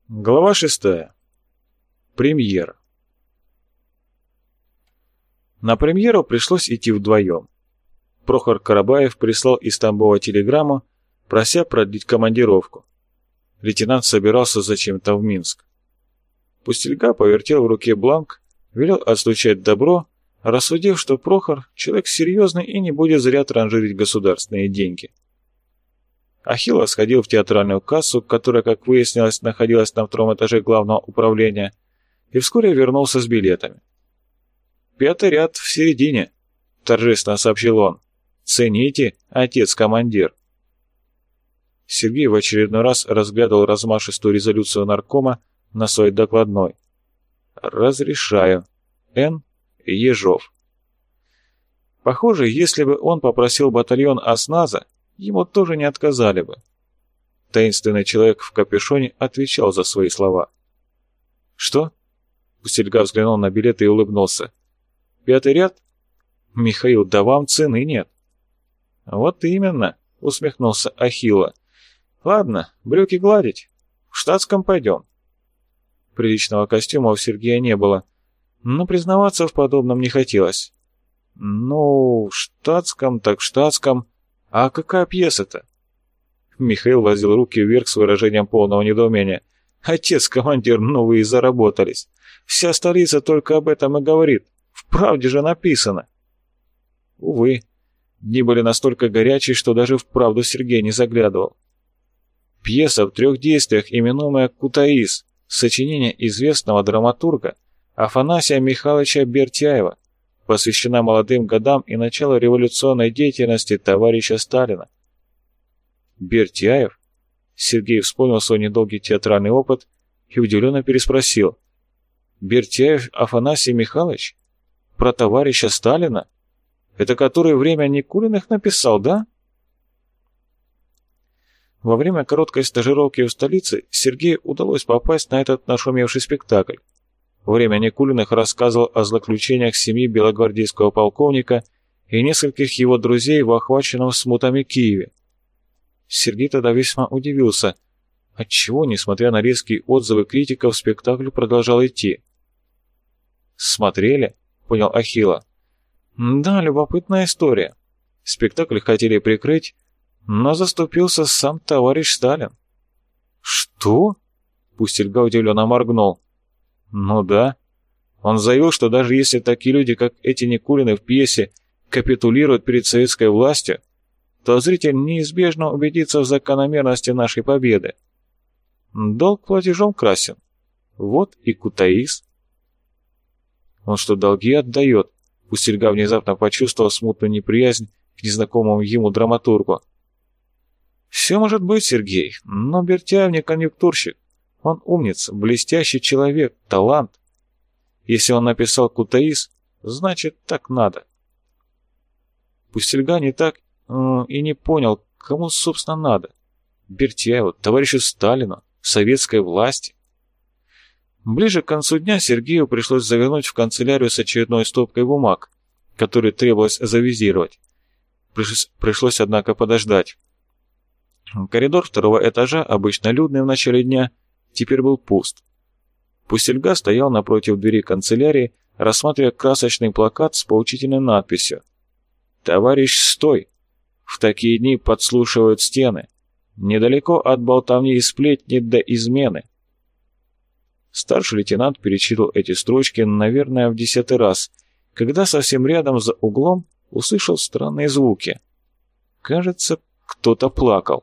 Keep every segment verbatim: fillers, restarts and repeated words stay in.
Глава шестая. Премьера. На премьеру пришлось идти вдвоем. Прохор Карабаев прислал из Тамбова телеграмму, прося продлить командировку. Лейтенант собирался зачем-то в Минск. Пустельга повертел в руке бланк, велел отстучать добро, рассудив, что Прохор человек серьезный и не будет зря транжирить государственные деньги. Ахилла сходил в театральную кассу, которая, как выяснилось, находилась на втором этаже главного управления, и вскоре вернулся с билетами. «Пятый ряд в середине», — торжественно сообщил он. «Цените, отец-командир». Сергей в очередной раз разглядывал размашистую резолюцию наркома на своей докладной. «Разрешаю. Н. Ежов». Похоже, если бы он попросил батальон осназа, ему тоже не отказали бы. Таинственный человек в капюшоне отвечал за свои слова. «Что?» Пустельга взглянул на билет и улыбнулся. «Пятый ряд? Михаил, да вам цены нет». «Вот именно», — усмехнулся Ахилла. «Ладно, брюки гладить. В штатском пойдем». Приличного костюма у Сергея не было, но признаваться в подобном не хотелось. «Ну, в штатском так в штатском. А какая пьеса-то?» Михаил возил руки вверх с выражением полного недоумения. «Отец-командир, ну вы и заработались. Вся столица только об этом и говорит. В правде же написано». Увы, дни были настолько горячие, что даже в правду Сергей не заглядывал. Пьеса в трех действиях, именуемая «Кутаис», сочинение известного драматурга Афанасия Михайловича Бертяева, посвящена молодым годам и началу революционной деятельности товарища Сталина. Бертяев? Сергей вспомнил свой недолгий театральный опыт и удивленно переспросил. Бертяев Афанасий Михайлович? Про товарища Сталина? Это который «Время Никулиных» написал, да? Во время короткой стажировки в столице Сергею удалось попасть на этот нашумевший спектакль. Время Никулиных рассказывал о злоключениях семьи белогвардейского полковника и нескольких его друзей в охваченном смутами Киеве. Сергей тогда весьма удивился, отчего, несмотря на резкие отзывы критиков, спектакль продолжал идти. «Смотрели?» — понял Ахилла. «Да, любопытная история. Спектакль хотели прикрыть, но заступился сам товарищ Сталин». «Что?» — Пустельга удивленно моргнул. «Ну да. Он заявил, что даже если такие люди, как эти Никулины в пьесе, капитулируют перед советской властью, то зритель неизбежно убедится в закономерности нашей победы. Долг платежом красен. Вот и Кутаис». «Он что, долги отдает?» Пустельга внезапно почувствовал смутную неприязнь к незнакомому ему драматургу. «Все может быть, Сергей, но Бертяев не конъюнктурщик. Он умница, блестящий человек, талант. Если он написал Кутаис, значит, так надо». Пустельга не так э, и не понял, кому, собственно, надо. Бертяеву, товарищу Сталину, советской власти. Ближе к концу дня Сергею пришлось завернуть в канцелярию с очередной стопкой бумаг, которые требовалось завизировать. Пришлось, пришлось, однако, подождать. Коридор второго этажа, обычно людный в начале дня, теперь был пуст. Пустельга стоял напротив двери канцелярии, рассматривая красочный плакат с поучительной надписью: «Товарищ, стой! В такие дни подслушивают стены. Недалеко от болтовни и сплетни до измены». Старший лейтенант перечитал эти строчки, наверное, в десятый раз, когда совсем рядом за углом услышал странные звуки. Кажется, кто-то плакал.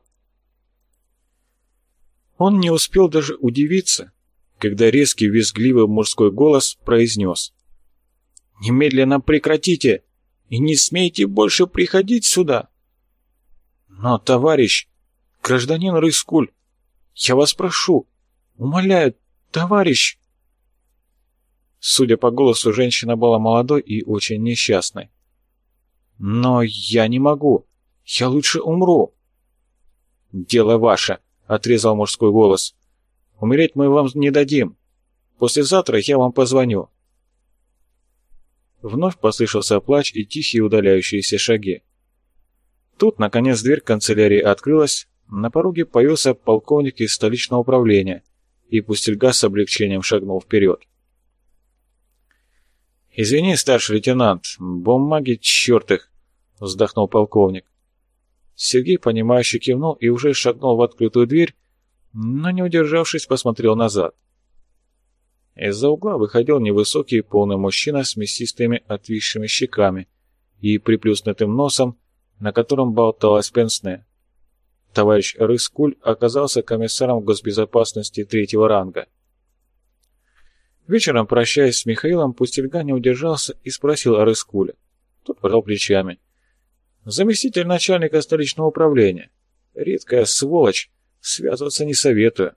Он не успел даже удивиться, когда резкий визгливый мужской голос произнес: «Немедленно прекратите и не смейте больше приходить сюда!» «Но, товарищ, гражданин Рыскуль, я вас прошу, умоляю, товарищ!» Судя по голосу, женщина была молодой и очень несчастной. «Но я не могу, я лучше умру!» «Дело ваше!» — отрезал мужской голос. «Умереть мы вам не дадим. Послезавтра я вам позвоню». Вновь послышался плач и тихие удаляющиеся шаги. Тут, наконец, дверь канцелярии открылась, на пороге появился полковник из столичного управления и Пустельга с облегчением шагнул вперед. «Извини, старший лейтенант, бумаги чертых!» — вздохнул полковник. Сергей, понимающе кивнул и уже шагнул в открытую дверь, но, не удержавшись, посмотрел назад. Из-за угла выходил невысокий полный мужчина с мясистыми отвисшими щеками и приплюснутым носом, на котором болталась пенсне. Товарищ Рыскуль оказался комиссаром госбезопасности третьего ранга. Вечером, прощаясь с Михаилом, Пустельга не удержался и спросил о Рыскуле. Тот пожал плечами. «Заместитель начальника столичного управления. Редкая сволочь, связываться не советую».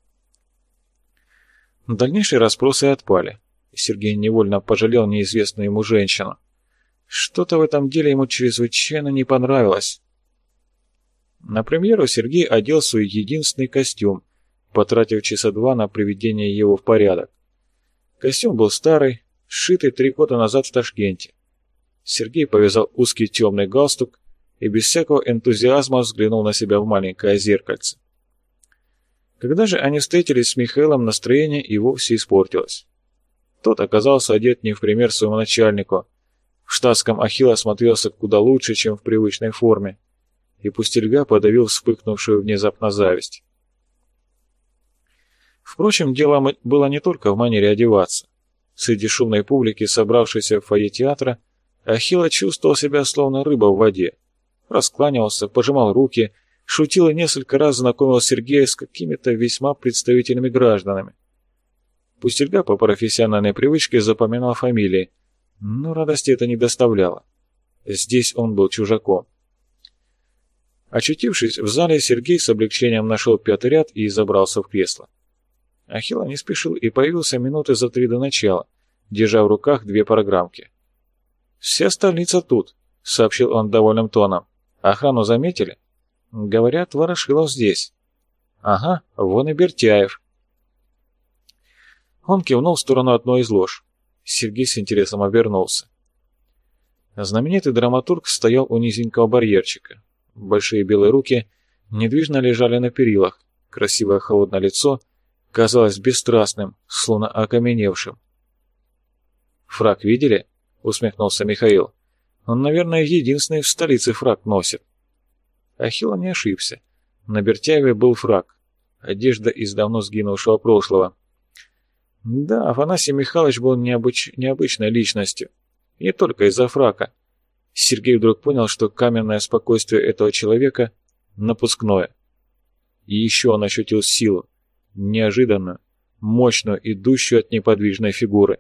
Дальнейшие расспросы отпали. Сергей невольно пожалел неизвестную ему женщину. Что-то в этом деле ему чрезвычайно не понравилось. На премьеру Сергей одел свой единственный костюм, потратив часа два на приведение его в порядок. Костюм был старый, сшитый три года назад в Ташкенте. Сергей повязал узкий темный галстук и без всякого энтузиазма взглянул на себя в маленькое зеркальце. Когда же они встретились с Михаилом, настроение и вовсе испортилось. Тот оказался одет не в пример своему начальнику. В штатском Ахилла смотрелся куда лучше, чем в привычной форме, и Пустельга подавил вспыхнувшую внезапно зависть. Впрочем, дело было не только в манере одеваться. Среди шумной публики, собравшейся в фойе театра, Ахилла чувствовал себя словно рыба в воде. Раскланивался, пожимал руки, шутил и несколько раз знакомил Сергея с какими-то весьма представительными гражданами. Пустельга по профессиональной привычке запоминал фамилии, но радости это не доставляло. Здесь он был чужаком. Очутившись в зале, Сергей с облегчением нашел пятый ряд и забрался в кресло. Ахилла не спешил и появился минуты за три до начала, держа в руках две программки. «Вся столица тут», — сообщил он довольным тоном. «Охрану заметили?» «Говорят, Ворошилов здесь». «Ага, вон и Бертяев». Он кивнул в сторону одной из лож. Сергей с интересом обернулся. Знаменитый драматург стоял у низенького барьерчика. Большие белые руки недвижно лежали на перилах. Красивое холодное лицо казалось бесстрастным, словно окаменевшим. «Фрак видели?» — усмехнулся Михаил. «Он, наверное, единственный в столице фрак носит». Ахилла не ошибся. На Бертяеве был фрак. Одежда из давно сгинувшего прошлого. Да, Афанасий Михайлович был необыч... необычной личностью. И не только из-за фрака. Сергей вдруг понял, что каменное спокойствие этого человека напускное. И еще он ощутил силу, неожиданную, мощную, идущую от неподвижной фигуры.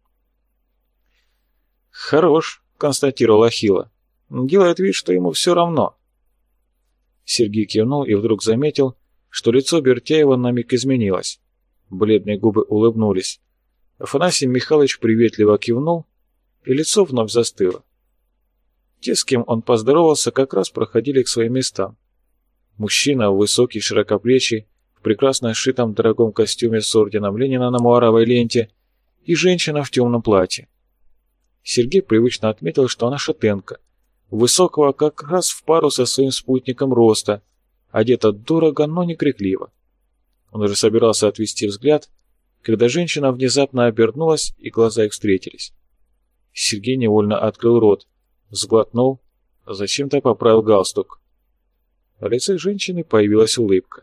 «Хорош», — констатировал Ахилла. «Делает вид, что ему все равно». Сергей кивнул и вдруг заметил, что лицо Бертяева на миг изменилось. Бледные губы улыбнулись. Афанасий Михайлович приветливо кивнул, и лицо вновь застыло. Те, с кем он поздоровался, как раз проходили к своим местам. Мужчина, высокий, широкоплечий, в прекрасно сшитом дорогом костюме с орденом Ленина на муаровой ленте, и женщина в темном платье. Сергей привычно отметил, что она шатенка, высокого как раз в пару со своим спутником роста, одета дорого, но не крикливо. Он уже собирался отвести взгляд, когда женщина внезапно обернулась, и глаза их встретились. Сергей невольно открыл рот, сглотнул, зачем-то поправил галстук. На лице женщины появилась улыбка.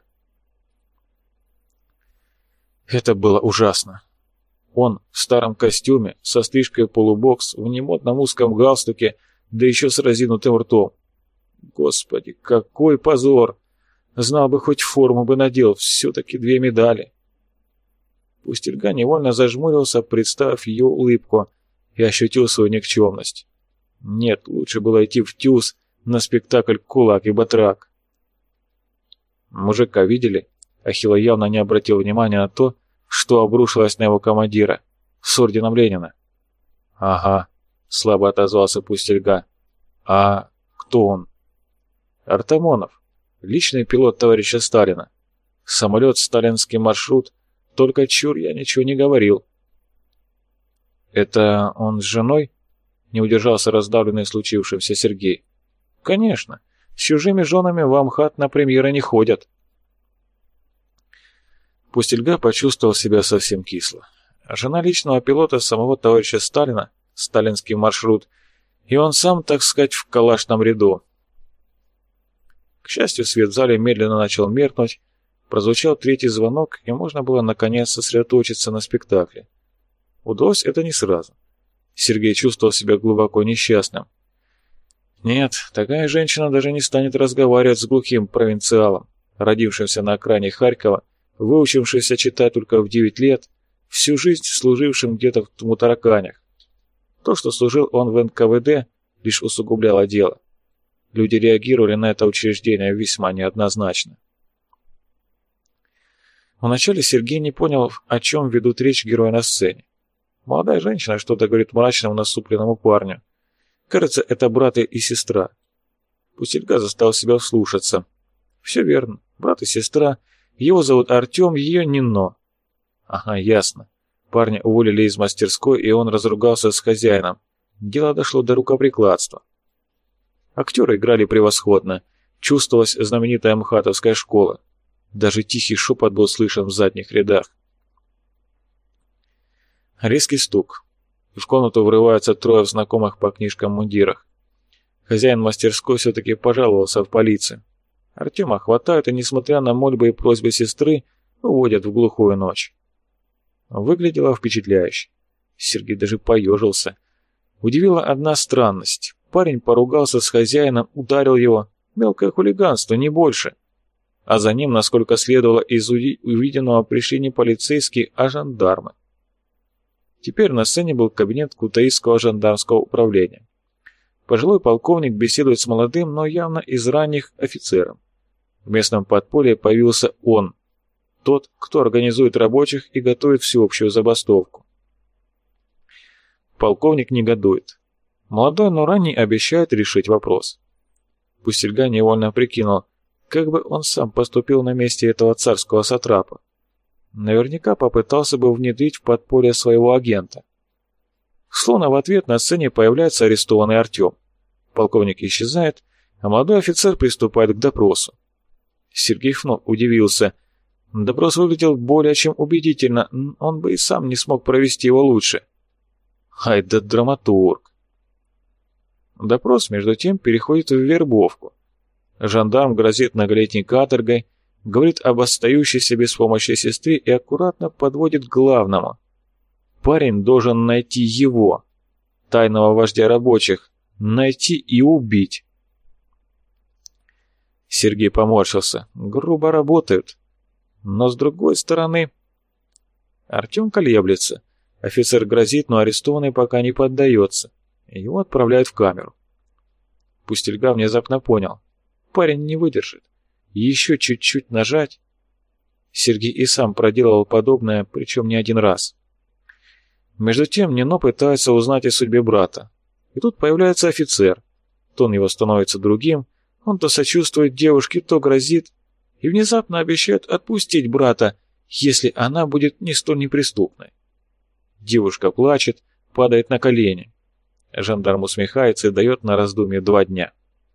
Это было ужасно. Он в старом костюме, со стрижкой полубокс, в немодном узком галстуке, да еще с разинутым ртом. Господи, какой позор! Знал бы, хоть форму бы надел, все-таки две медали. Пустельга невольно зажмурился, представив ее улыбку, и ощутил свою никчемность. Нет, лучше было идти в ТЮЗ на спектакль «Кулак и батрак». Мужика видели? Ахилла явно не обратил внимания на то, что обрушилось на его командира с орденом Ленина. «Ага», — слабо отозвался Пустельга. «А кто он?» «Артамонов, личный пилот товарища Сталина. Самолет, сталинский маршрут, только чур я ничего не говорил». «Это он с женой?» — не удержался раздавленный случившимся Сергей. «Конечно, с чужими женами в Амхат на премьеры не ходят». Пустельга почувствовал себя совсем кисло. Жена личного пилота самого товарища Сталина, сталинский маршрут, и он сам, так сказать, в калашном ряду. К счастью, свет в зале медленно начал меркнуть, прозвучал третий звонок, и можно было наконец сосредоточиться на спектакле. Удалось это не сразу. Сергей чувствовал себя глубоко несчастным. Нет, такая женщина даже не станет разговаривать с глухим провинциалом, родившимся на окраине Харькова, выучившимся читать только в девять лет, всю жизнь служившим где-то в Мутараканях. То, что служил он в эн ка вэ дэ, лишь усугубляло дело. Люди реагировали на это учреждение весьма неоднозначно. Вначале Сергей не понял, о чем ведут речь герои на сцене. Молодая женщина что-то говорит мрачному насупленному парню. Кажется, это брат и сестра. Пустельга заставил себя вслушаться. Все верно, брат и сестра. Его зовут Артем, ее Нино. Ага, ясно. Парня уволили из мастерской, и он разругался с хозяином. Дело дошло до рукоприкладства. Актеры играли превосходно. Чувствовалась знаменитая МХАТовская школа. Даже тихий шепот был слышен в задних рядах. Резкий стук. В комнату врываются трое знакомых по книжкам мундирах. Хозяин мастерской все-таки пожаловался в полицию. Артема хватают и, несмотря на мольбы и просьбы сестры, уводят в глухую ночь. Выглядело впечатляюще. Сергей даже поежился. Удивила одна странность. Парень поругался с хозяином, ударил его. Мелкое хулиганство, не больше. А за ним, насколько следовало из увиденного, пришли не полицейские, а жандармы. Теперь на сцене был кабинет Кутаисского жандармского управления. Пожилой полковник беседует с молодым, но явно из ранних офицером. В местном подполье появился он, тот, кто организует рабочих и готовит всеобщую забастовку. Полковник негодует. Молодой, но ранний обещает решить вопрос. Пустельга невольно прикинул, как бы он сам поступил на месте этого царского сатрапа. Наверняка попытался бы внедрить в подполье своего агента. Словно в ответ на сцене появляется арестованный Артем. Полковник исчезает, а молодой офицер приступает к допросу. Сергей вновь удивился. Допрос выглядел более чем убедительно, он бы и сам не смог провести его лучше. Ай да драматург. Допрос, между тем, переходит в вербовку. Жандарм грозит многолетней каторгой, говорит об остающейся без помощи сестре и аккуратно подводит к главному. Парень должен найти его, тайного вождя рабочих, найти и убить. Сергей поморщился. Грубо работают. Но с другой стороны... Артем колеблется. Офицер грозит, но арестованный пока не поддается. Его отправляют в камеру. Пустельга внезапно понял. Парень не выдержит. Еще чуть-чуть нажать. Сергей и сам проделал подобное, причем не один раз. Между тем Нино пытается узнать о судьбе брата. И тут появляется офицер. Тон его становится другим. Он то сочувствует девушке, то грозит. И внезапно обещает отпустить брата, если она будет не столь неприступной. Девушка плачет, падает на колени. Жандарм усмехается и дает на раздумье два дня.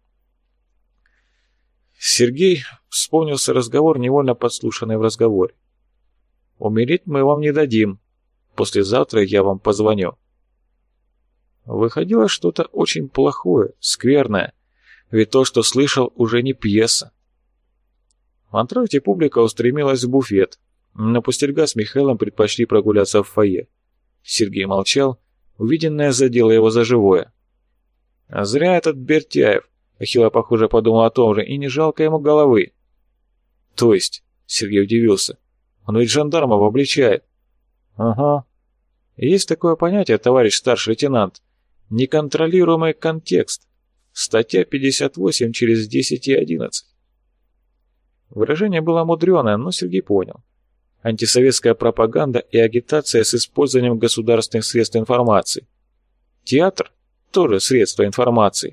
Сергей вспомнился разговор, невольно подслушанный в разговоре. «Умереть мы вам не дадим. Послезавтра я вам позвоню». Выходило что-то очень плохое, скверное, ведь то, что слышал, уже не пьеса. В антракте публика устремилась в буфет, но Пустельга с Михаилом предпочли прогуляться в фойе. Сергей молчал, увиденное задело его за живое. А зря этот Бертяев. Ахилла, похоже, подумал о том же, и не жалко ему головы. То есть, Сергей удивился, он ведь жандармов обличает. Ага. Есть такое понятие, товарищ старший лейтенант, неконтролируемый контекст. Статья пятьдесят восемь через десять и одиннадцать. Выражение было мудреное, но Сергей понял. Антисоветская пропаганда и агитация с использованием государственных средств информации. Театр – тоже средство информации.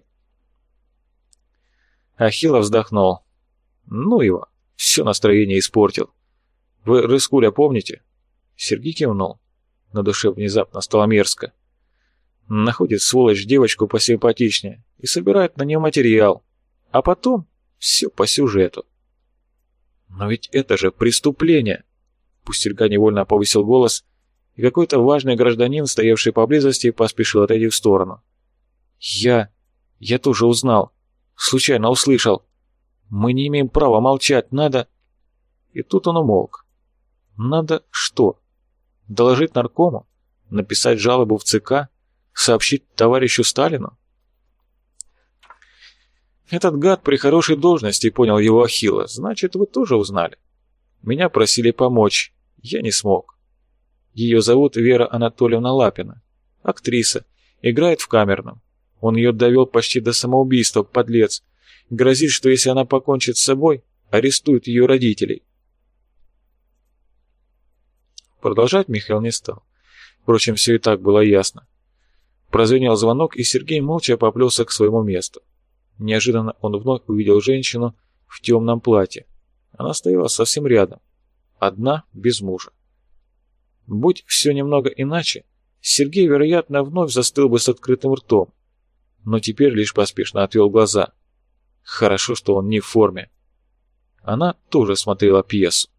Ахилла вздохнул. Ну его, все настроение испортил. Вы Рыскуля помните? Сергей кивнул. На душе внезапно стало мерзко. Находит сволочь девочку посимпатичнее и собирает на нее материал. А потом все по сюжету. Но ведь это же преступление. Пустельга невольно повысил голос, и какой-то важный гражданин, стоявший поблизости, поспешил отойти в сторону. «Я... я тоже узнал. Случайно услышал. Мы не имеем права молчать, надо...» И тут он умолк. «Надо что? Доложить наркому? Написать жалобу в ЦК? Сообщить товарищу Сталину?» «Этот гад при хорошей должности, понял его Ахилла. Значит, вы тоже узнали. Меня просили помочь. Я не смог. Ее зовут Вера Анатольевна Лапина. Актриса. Играет в камерном. Он ее довел почти до самоубийства, подлец. Грозит, что если она покончит с собой, арестует ее родителей». Продолжать Михаил не стал. Впрочем, все и так было ясно. Прозвенел звонок, и Сергей молча поплелся к своему месту. Неожиданно он вновь увидел женщину в темном платье. Она стояла совсем рядом. Одна, без мужа. Будь все немного иначе, Сергей, вероятно, вновь застыл бы с открытым ртом. Но теперь лишь поспешно отвел глаза. Хорошо, что он не в форме. Она тоже смотрела пьесу.